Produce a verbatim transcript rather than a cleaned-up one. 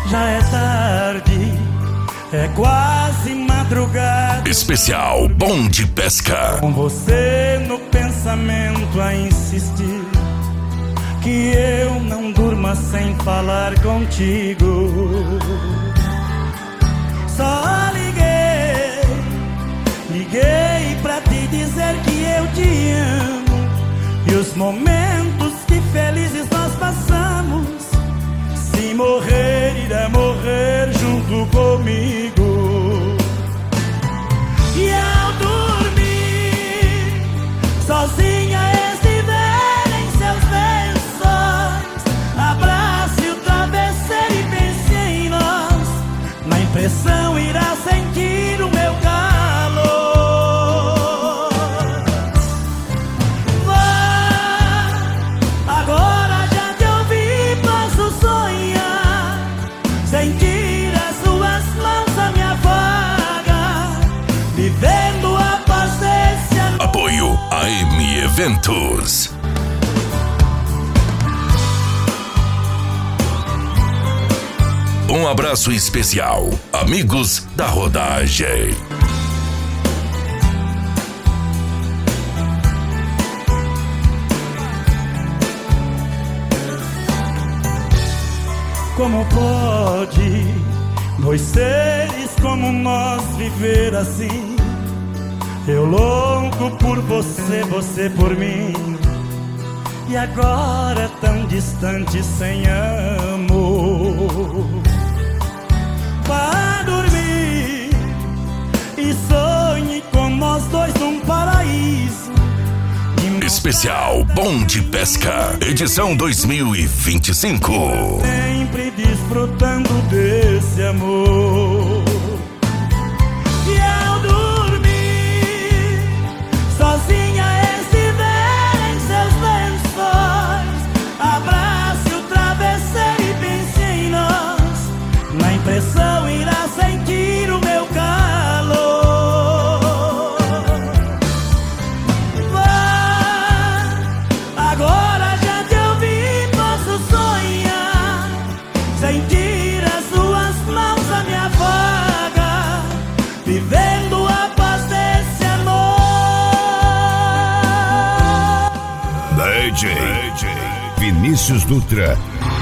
Já é tarde, é quase madrugada. Especial Bom de Pesca. Com você no pensamento a insistir, que eu não durma sem falar contigo. Só liguei, liguei pra te dizer que eu te amo. E os momentos que felizes nós passamos, se morrer, irá morrer junto comigo. E ao dormir, sozinha estiver em seus lençóis, abrace o travesseiro e pense em nós. Na impressão irá sentir o meu calor. Vá, agora já te ouvi, posso sonhar, sentir as suas mãos a minha vaga, vivendo a paz desse amor. Apoio A M Eventos. Um abraço especial, amigos da rodagem. Como pode dois seres como nós viver assim? Eu louco por você, você por mim, e agora tão distante sem amor. Vá dormir e sonhe com nós dois num paraíso. Especial Bom de Pesca, edição dois mil e vinte e cinco. Sempre desfrutando desse amor. E ao dormir, sozinha estiver em seus lençóis, abrace o travesseiro e pense em nós. Na impressão irá sentir o meu calor. Vá, agora já te ouvi, posso sonhar, sentir as suas mãos a minha vaga, vivendo a paz desse amor. D J Vinícius Dutra.